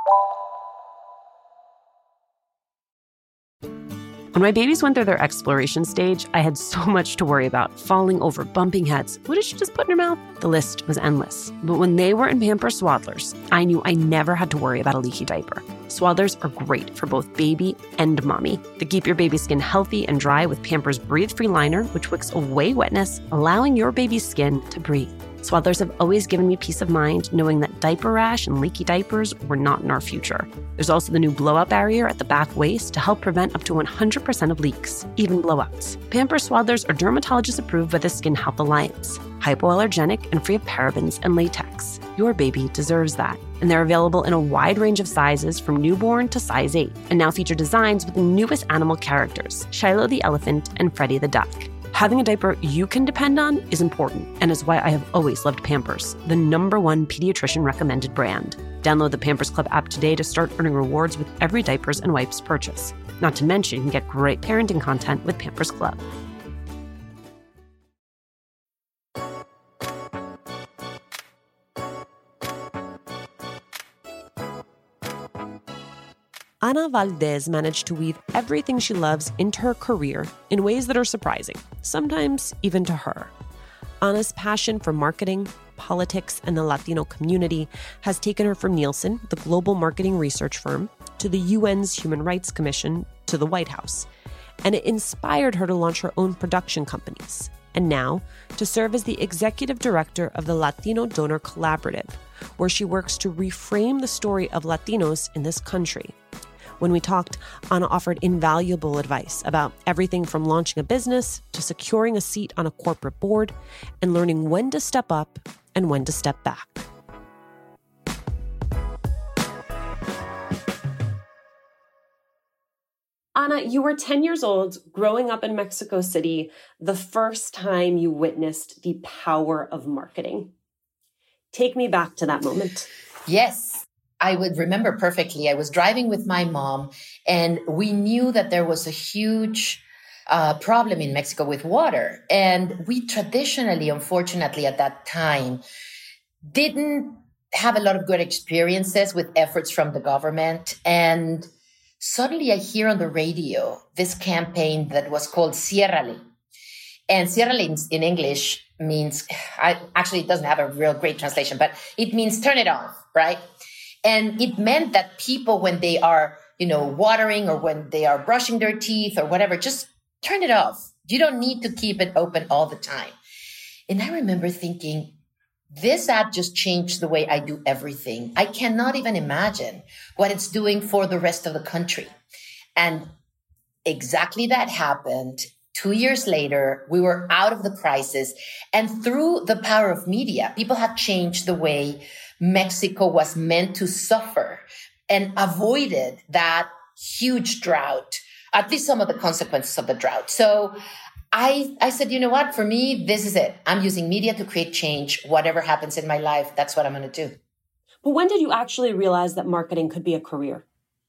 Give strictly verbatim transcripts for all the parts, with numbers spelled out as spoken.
When my babies went through their exploration stage, I had so much to worry about. Falling over, bumping heads. What did she just put in her mouth? The list was endless. But when they were in Pampers Swaddlers, I knew I never had to worry about a leaky diaper. Swaddlers are great for both baby and mommy. They keep your baby's skin healthy and dry with Pampers Breathe-Free Liner, which wicks away wetness, allowing your baby's skin to breathe. Swaddlers have always given me peace of mind knowing that diaper rash and leaky diapers were not in our future. There's also the new blowout barrier at the back waist to help prevent up to one hundred percent of leaks, even blowouts. Pampers Swaddlers are dermatologist approved by the Skin Health Alliance, hypoallergenic and free of parabens and latex. Your baby deserves that. And they're available in a wide range of sizes from newborn to size eight, and now feature designs with the newest animal characters, Shiloh the elephant and Freddie the duck. Having a diaper you can depend on is important, and is why I have always loved Pampers, the number one pediatrician recommended brand. Download the Pampers Club app today to start earning rewards with every diapers and wipes purchase. Not to mention, you can get great parenting content with Pampers Club. Ana Valdez managed to weave everything she loves into her career in ways that are surprising, sometimes even to her. Ana's passion for marketing, politics, and the Latino community has taken her from Nielsen, the global marketing research firm, to the U N's Human Rights Commission, to the White House. And it inspired her to launch her own production companies, and now to serve as the executive director of the Latino Donor Collaborative, where she works to reframe the story of Latinos in this country. When we talked, Ana offered invaluable advice about everything from launching a business to securing a seat on a corporate board and learning when to step up and when to step back. Ana, you were ten years old, growing up in Mexico City, the first time you witnessed the power of marketing. Take me back to that moment. Yes. I would remember perfectly. I was driving with my mom, and we knew that there was a huge uh, problem in Mexico with water. And we traditionally, unfortunately, at that time, didn't have a lot of good experiences with efforts from the government. And suddenly I hear on the radio this campaign that was called Ciérrale. And Ciérrale in English means, I, actually, it doesn't have a real great translation, but it means turn it off, right? And it meant that people, when they are, you know, watering or when they are brushing their teeth or whatever, just turn it off. You don't need to keep it open all the time. And I remember thinking, this ad just changed the way I do everything. I cannot even imagine what it's doing for the rest of the country. And exactly that happened. Two years later, we were out of the crisis. And through the power of media, people have changed the way Mexico was meant to suffer and avoided that huge drought, at least some of the consequences of the drought. So I, I said, you know what? For me, this is it. I'm using media to create change. Whatever happens in my life, that's what I'm going to do. But when did you actually realize that marketing could be a career?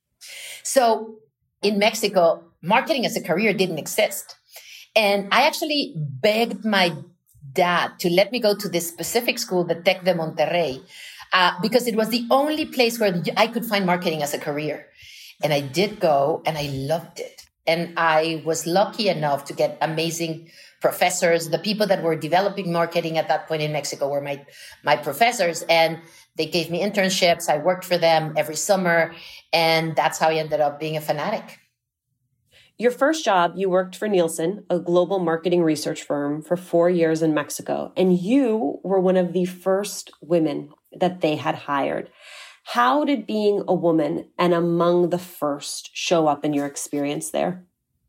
So in Mexico, marketing as a career didn't exist. And I actually begged my dad to let me go to this specific school, the Tec de Monterrey, uh, because it was the only place where I could find marketing as a career. And I did go, and I loved it. And I was lucky enough to get amazing professors. The people that were developing marketing at that point in Mexico were my, my professors. And they gave me internships. I worked for them every summer. And that's how I ended up being a fanatic. Your first job, you worked for Nielsen, a global marketing research firm, for four years in Mexico. And you were one of the first women that they had hired. How did being a woman and among the first show up in your experience there?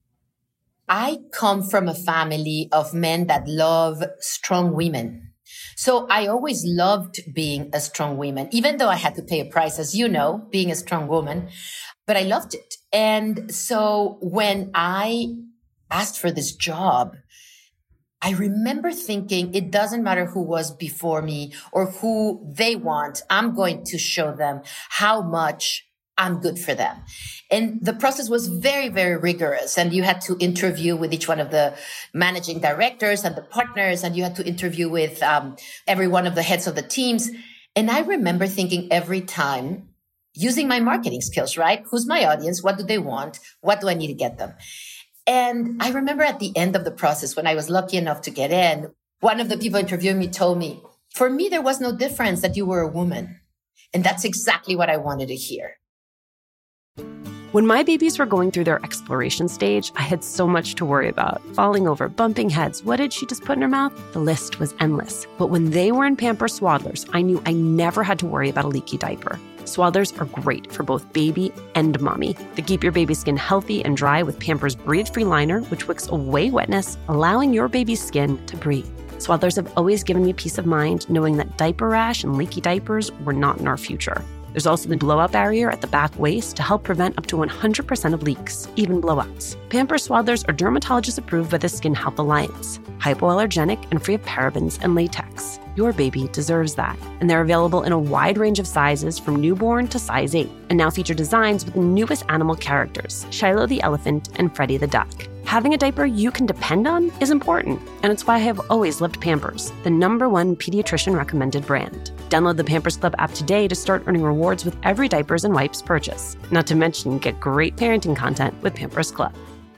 I come from a family of men that love strong women. So I always loved being a strong woman, even though I had to pay a price, as you know, being a strong woman, but I loved it. And so when I asked for this job, I remember thinking, it doesn't matter who was before me or who they want. I'm going to show them how much I'm good for them. And the process was very, very rigorous. And you had to interview with each one of the managing directors and the partners, and you had to interview with um, every one of the heads of the teams. And I remember thinking every time, using my marketing skills, right? Who's my audience? What do they want? What do I need to get them? And I remember at the end of the process, when I was lucky enough to get in, one of the people interviewing me told me, for me, there was no difference that you were a woman. And that's exactly what I wanted to hear. When my babies were going through their exploration stage, I had so much to worry about. Falling over, bumping heads. What did she just put in her mouth? The list was endless. But when they were in Pampers Swaddlers, I knew I never had to worry about a leaky diaper. Swaddlers are great for both baby and mommy. They keep your baby's skin healthy and dry with Pampers Breathe-Free Liner, which wicks away wetness, allowing your baby's skin to breathe. Swaddlers have always given me peace of mind knowing that diaper rash and leaky diapers were not in our future. There's also the blowout barrier at the back waist to help prevent up to one hundred percent of leaks, even blowouts. Pampers Swaddlers are dermatologist approved by the Skin Health Alliance, hypoallergenic and free of parabens and latex. Your baby deserves that. And they're available in a wide range of sizes from newborn to size eight, and now feature designs with the newest animal characters, Shiloh the elephant and Freddie the duck. Having a diaper you can depend on is important, and it's why I have always loved Pampers, the number one pediatrician recommended brand. Download the Pampers Club app today to start earning rewards with every diapers and wipes purchase. Not to mention, get great parenting content with Pampers Club.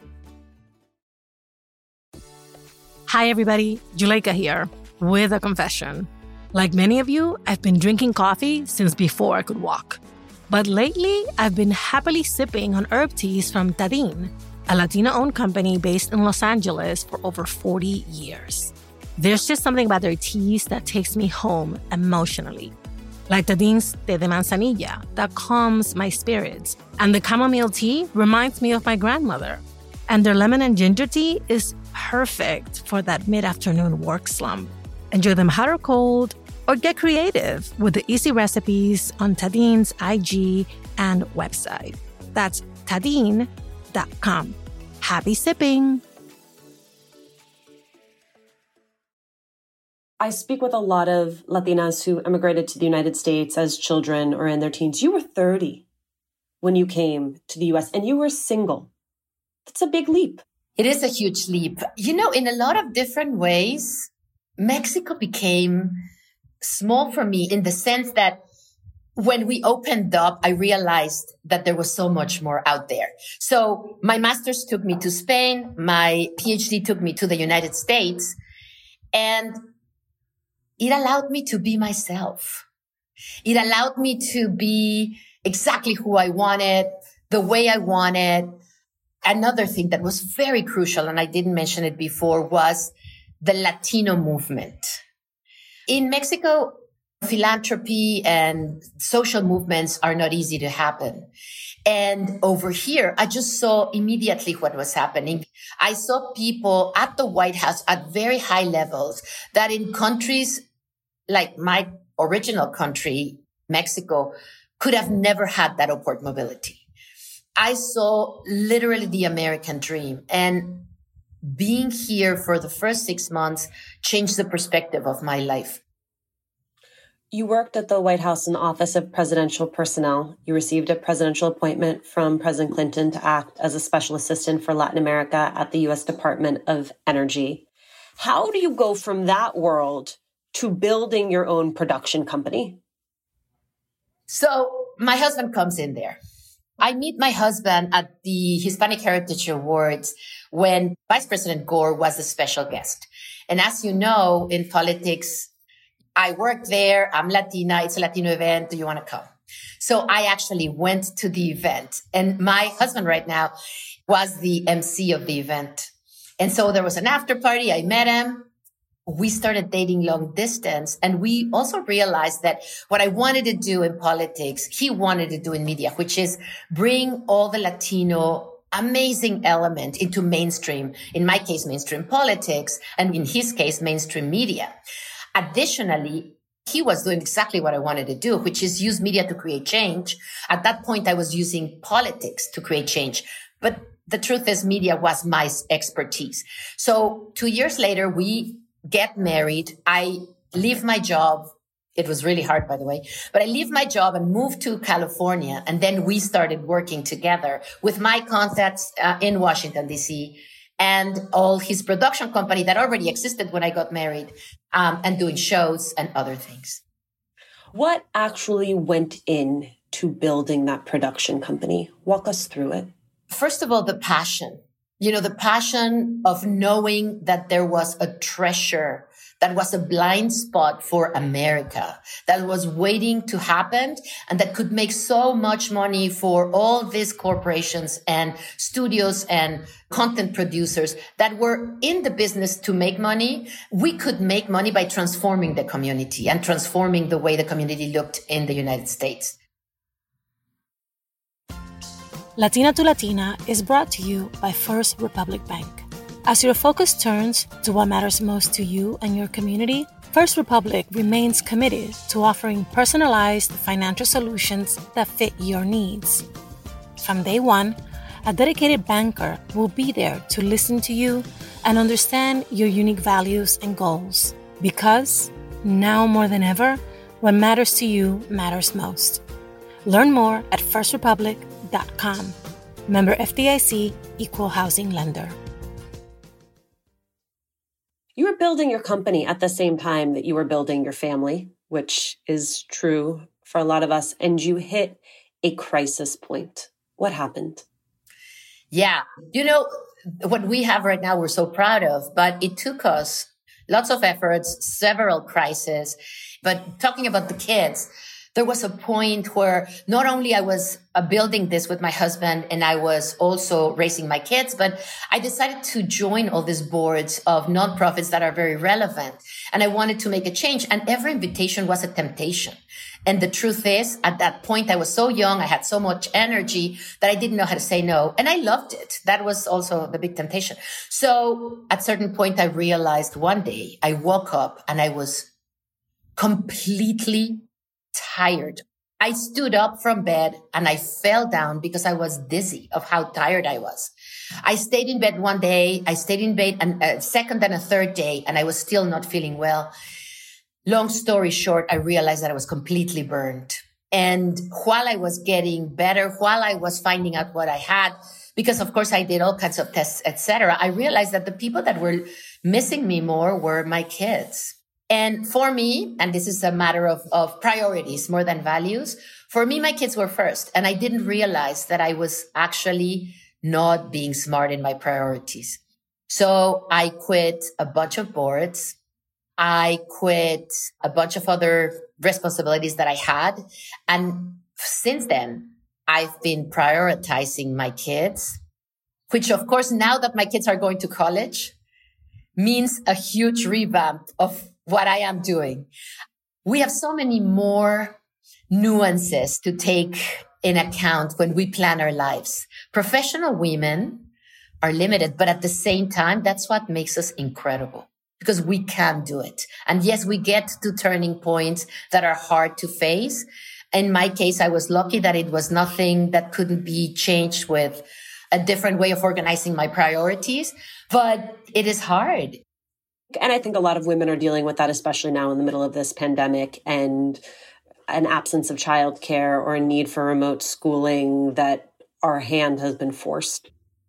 Hi, everybody. Juleyka here with a confession. Like many of you, I've been drinking coffee since before I could walk. But lately, I've been happily sipping on herb teas from Tadin, a Latino-owned company based in Los Angeles for over forty years. There's just something about their teas that takes me home emotionally. Like Tadin's Té de Manzanilla that calms my spirits. And the chamomile tea reminds me of my grandmother. And their lemon and ginger tea is perfect for that mid-afternoon work slump. Enjoy them hot or cold, or get creative with the easy recipes on Tadin's I G and website. That's tadin dot com. Happy sipping! I speak with a lot of Latinas who immigrated to the United States as children or in their teens. You were thirty when you came to the U S and you were single. That's a big leap. It is a huge leap. You know, in a lot of different ways, Mexico became small for me in the sense that when we opened up, I realized that there was so much more out there. So my master's took me to Spain. My PhD took me to the United States. And it allowed me to be myself. It allowed me to be exactly who I wanted, the way I wanted. Another thing that was very crucial, and I didn't mention it before, was the Latino movement. In Mexico, philanthropy and social movements are not easy to happen. And over here, I just saw immediately what was happening. I saw people at the White House at very high levels that in countries like my original country, Mexico, could have never had that upward mobility. I saw literally the American dream, and being here for the first six months changed the perspective of my life. You worked at the White House in the Office of Presidential Personnel. You received a presidential appointment from President Clinton to act as a special assistant for Latin America at the U S Department of Energy. How do you go from that world to building your own production company? So my husband comes in there. I meet my husband at the Hispanic Heritage Awards when Vice President Gore was a special guest. And as you know, in politics, I work there. I'm Latina. It's a Latino event. Do you want to come? So I actually went to the event. And my husband right now was the M C of the event. And so there was an after party. I met him. We started dating long distance. And we also realized that what I wanted to do in politics, he wanted to do in media, which is bring all the Latino amazing element into mainstream, in my case, mainstream politics, and in his case, mainstream media. Additionally, he was doing exactly what I wanted to do, which is use media to create change. At that point, I was using politics to create change. But the truth is, media was my expertise. So two years later, we get married. I leave my job. It was really hard, by the way, but I leave my job and move to California. And then we started working together with my contacts uh, in Washington, D C, and all his production company that already existed when I got married, um, and doing shows and other things. What actually went in to building that production company? Walk us through it. First of all, the passion. You know, the passion of knowing that there was a treasure, that was a blind spot for America, that was waiting to happen and that could make so much money for all these corporations and studios and content producers that were in the business to make money. We could make money by transforming the community and transforming the way the community looked in the United States. Latina to Latina is brought to you by First Republic Bank. As your focus turns to what matters most to you and your community, First Republic remains committed to offering personalized financial solutions that fit your needs. From day one, a dedicated banker will be there to listen to you and understand your unique values and goals. Because now more than ever, what matters to you matters most. Learn more at first republic dot com. Member F D I C, Equal Housing Lender. You were building your company at the same time that you were building your family, which is true for a lot of us, and you hit a crisis point. What happened? Yeah. You know, what we have right now, we're so proud of, but it took us lots of efforts, several crises. But talking about the kids, there was a point where not only I was uh, building this with my husband and I was also raising my kids, but I decided to join all these boards of nonprofits that are very relevant. And I wanted to make a change. And every invitation was a temptation. And the truth is, at that point, I was so young. I had so much energy that I didn't know how to say no. And I loved it. That was also the big temptation. So at a certain point, I realized one day I woke up and I was completely tired. I stood up from bed and I fell down because I was dizzy of how tired I was. I stayed in bed one day. I stayed in bed and a second and a third day, and I was still not feeling well. Long story short, I realized that I was completely burned. And while I was getting better, while I was finding out what I had, because of course I did all kinds of tests, et cetera, I realized that the people that were missing me more were my kids. And for me, and this is a matter of, of priorities more than values, for me, my kids were first. And I didn't realize that I was actually not being smart in my priorities. So I quit a bunch of boards. I quit a bunch of other responsibilities that I had. And since then, I've been prioritizing my kids, which of course, now that my kids are going to college, means a huge revamp of what I am doing. We have so many more nuances to take in account when we plan our lives. Professional women are limited, but at the same time, that's what makes us incredible because we can do it. And yes, we get to turning points that are hard to face. In my case, I was lucky that it was nothing that couldn't be changed with a different way of organizing my priorities, but it is hard. And I think a lot of women are dealing with that, especially now in the middle of this pandemic and an absence of childcare or a need for remote schooling that our hand has been forced.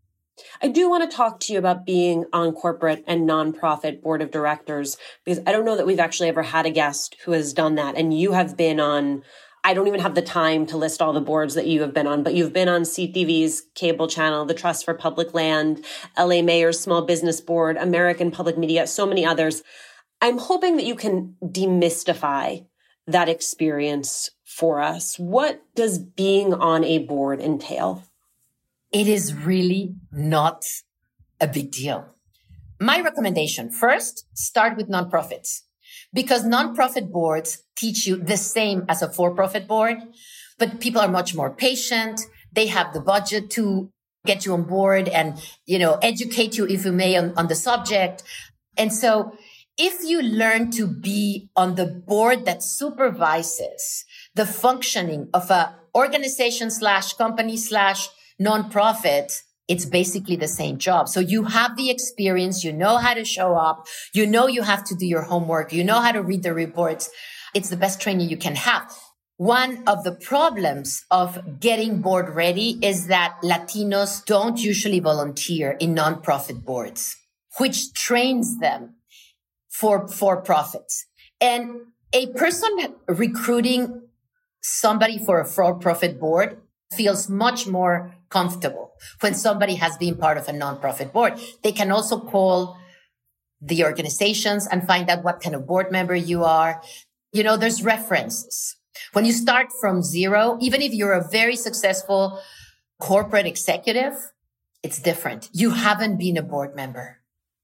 I do want to talk to you about being on corporate and nonprofit board of directors, because I don't know that we've actually ever had a guest who has done that. And you have been on, I don't even have the time to list all the boards that you have been on, but you've been on C T V's cable channel, the Trust for Public Land, L A Mayor's Small Business Board, American Public Media, so many others. I'm hoping that you can demystify that experience for us. What does being on a board entail? It is really not a big deal. My recommendation, first, start with nonprofits. Because nonprofit boards teach you the same as a for-profit board, but people are much more patient. They have the budget to get you on board and, you know, educate you, if you may, on, on the subject. And so if you learn to be on the board that supervises the functioning of a organization slash company slash nonprofit, it's basically the same job. So you have the experience, you know how to show up, you know you have to do your homework, you know how to read the reports. It's the best training you can have. One of the problems of getting board ready is that Latinos don't usually volunteer in nonprofit boards, which trains them for for profits. And a person recruiting somebody for a for-profit board feels much more comfortable when somebody has been part of a nonprofit board. They can also call the organizations and find out what kind of board member you are. You know, there's references. When you start from zero, even if you're a very successful corporate executive, it's different. You haven't been a board member.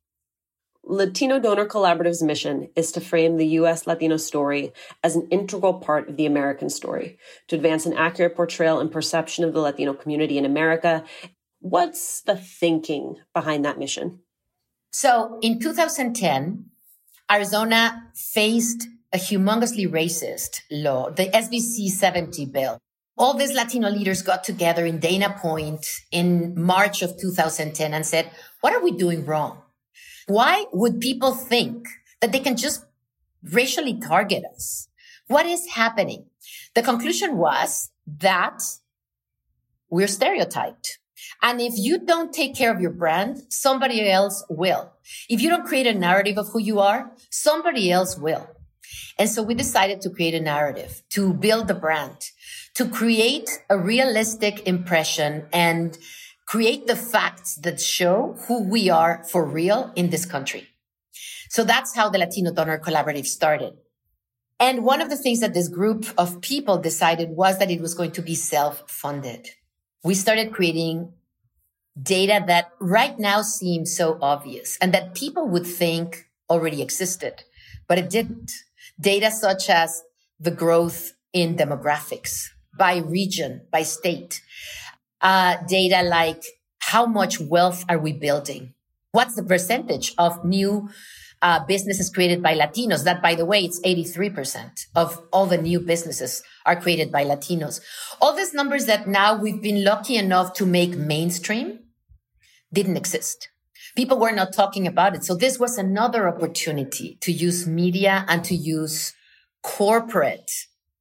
Latino Donor Collaborative's mission is to frame the U S Latino story as an integral part of the American story, to advance an accurate portrayal and perception of the Latino community in America. What's the thinking behind that mission? So in two thousand ten, Arizona faced a humongously racist law, the S B C seventy bill. All these Latino leaders got together in Dana Point in March of two thousand ten and said, what are we doing wrong? Why would people think that they can just racially target us? What is happening? The conclusion was that we're stereotyped. And if you don't take care of your brand, somebody else will. If you don't create a narrative of who you are, somebody else will. And so we decided to create a narrative, to build the brand, to create a realistic impression and create the facts that show who we are for real in this country. So that's how the Latino Donor Collaborative started. And one of the things that this group of people decided was that it was going to be self-funded. We started creating data that right now seems so obvious and that people would think already existed, but it didn't. Data such as the growth in demographics by region, by state. Uh, data like how much wealth are we building? What's the percentage of new uh, businesses created by Latinos? That, by the way, it's eighty-three percent of all the new businesses are created by Latinos. All these numbers that now we've been lucky enough to make mainstream didn't exist. People were not talking about it. So this was another opportunity to use media and to use corporate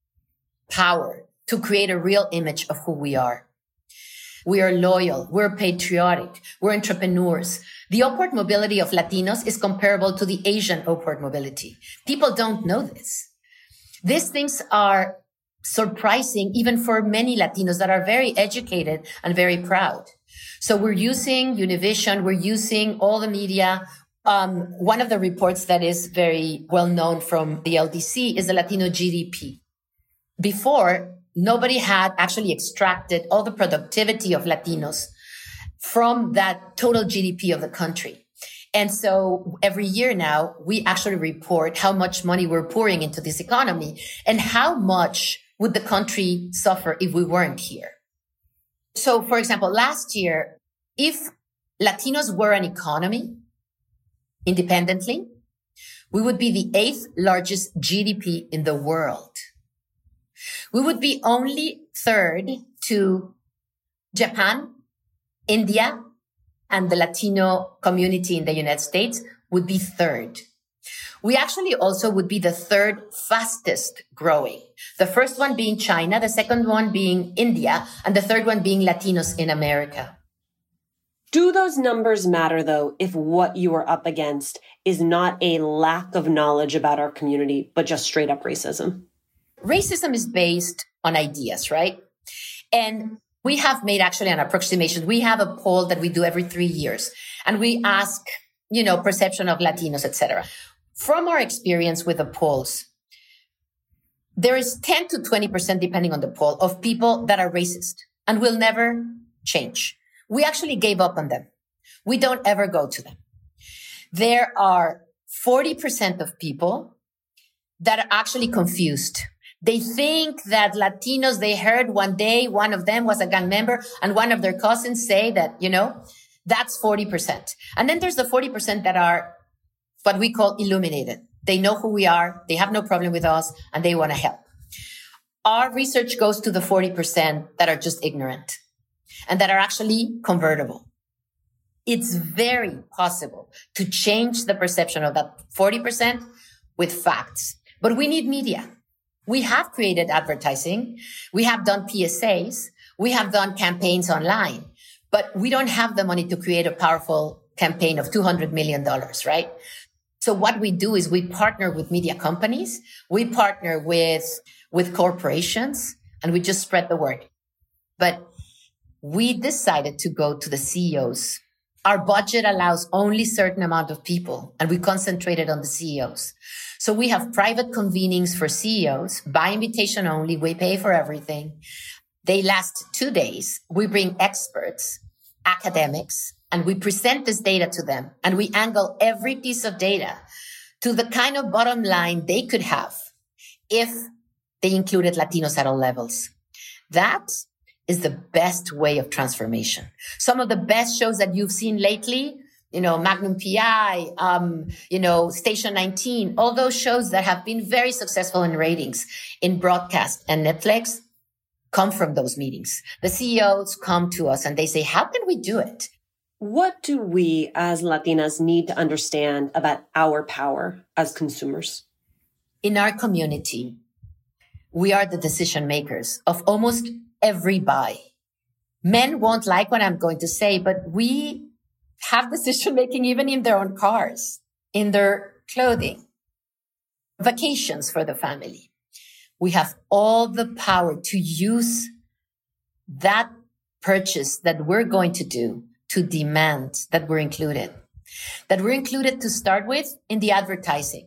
power to create a real image of who we are. We are loyal. We're patriotic. We're entrepreneurs. The upward mobility of Latinos is comparable to the Asian upward mobility. People don't know this. These things are surprising even for many Latinos that are very educated and very proud. So we're using Univision. We're using all the media. Um, one of the reports that is very well known from the L D C is the Latino G D P. Before, nobody had actually extracted all the productivity of Latinos from that total G D P of the country. And so every year now, we actually report how much money we're pouring into this economy and how much would the country suffer if we weren't here. So, for example, last year, if Latinos were an economy independently, we would be the eighth largest G D P in the world. We would be only third to Japan, India, and the Latino community in the United States would be third. We actually also would be the third fastest growing. The first one being China, the second one being India, and the third one being Latinos in America. Do those numbers matter, though, if what you are up against is not a lack of knowledge about our community, but just straight up racism? Racism is based on ideas, right? And we have made actually an approximation. We have a poll that we do every three years, and we ask, you know, perception of Latinos, et cetera. From our experience with the polls, there is ten to twenty percent, depending on the poll, of people that are racist and will never change. We actually gave up on them. We don't ever go to them. There are forty percent of people that are actually confused. They think that Latinos, they heard one day one of them was a gang member and one of their cousins say that, you know, that's forty percent. And then there's the forty percent that are what we call illuminated. They know who we are. They have no problem with us and they want to help. Our research goes to the forty percent that are just ignorant and that are actually convertible. It's very possible to change the perception of that forty percent with facts, but we need media. We have created advertising. We have done P S As. We have done campaigns online, but we don't have the money to create a powerful campaign of two hundred million dollars, right? So what we do is we partner with media companies. We partner with, with corporations. and we just spread the word. But we decided to go to the C E Os. Our budget allows only certain amount of people, and we concentrated on the C E Os. So we have private convenings for C E Os, by invitation only. We pay for everything. They last two days. We bring experts, academics, and we present this data to them. And we angle every piece of data to the kind of bottom line they could have if they included Latinos at all levels. That is the best way of transformation. Some of the best shows that you've seen lately, you know, Magnum P I, um, you know, Station nineteen, all those shows that have been very successful in ratings in broadcast and Netflix come from those meetings. The C E Os come to us and they say, how can we do it? What do we as Latinas need to understand about our power as consumers? In our community, we are the decision makers of almost every buy. Men won't like what I'm going to say, but we have decision making even in their own cars, in their clothing, vacations for the family. We have all the power to use that purchase that we're going to do to demand that we're included, that we're included to start with in the advertising.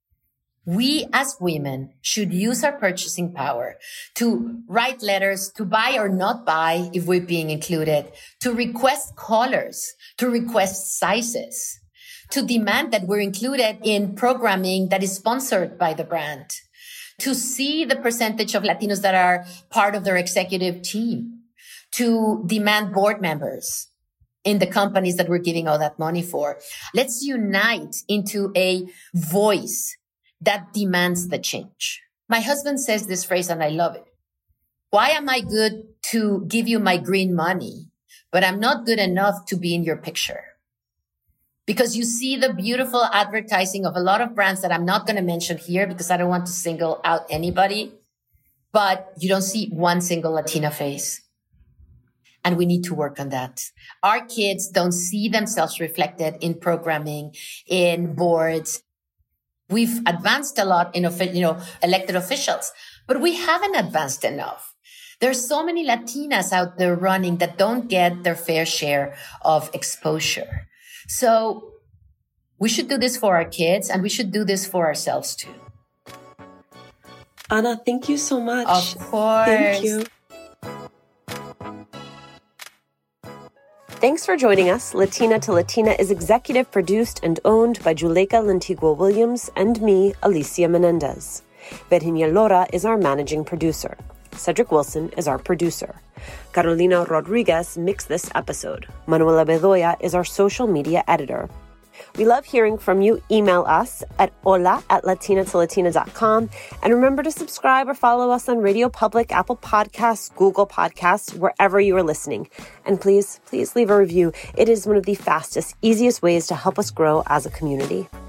We as women should use our purchasing power to write letters, to buy or not buy if we're being included, to request colors, to request sizes, to demand that we're included in programming that is sponsored by the brand, to see the percentage of Latinos that are part of their executive team, to demand board members in the companies that we're giving all that money for. Let's unite into a voice that demands the change. My husband says this phrase and I love it. Why am I good to give you my green money, but I'm not good enough to be in your picture? Because you see the beautiful advertising of a lot of brands that I'm not going to mention here because I don't want to single out anybody, but you don't see one single Latina face. And we need to work on that. Our kids don't see themselves reflected in programming, in boards. We've advanced a lot in, you know, elected officials, but we haven't advanced enough. There's so many Latinas out there running that don't get their fair share of exposure. So we should do this for our kids and we should do this for ourselves too. Ana, thank you so much. Of course. Thank you. Thanks for joining us. Latina to Latina is executive produced and owned by Juleyka Lantigua Williams and me, Alicia Menendez. Virginia Lora is our managing producer. Cedric Wilson is our producer. Carolina Rodriguez mixed this episode. Manuela Bedoya is our social media editor. We love hearing from you. Email us at hola at latina to latina dot com. And remember to subscribe or follow us on Radio Public, Apple Podcasts, Google Podcasts, wherever you are listening. And please, please leave a review. It is one of the fastest, easiest ways to help us grow as a community.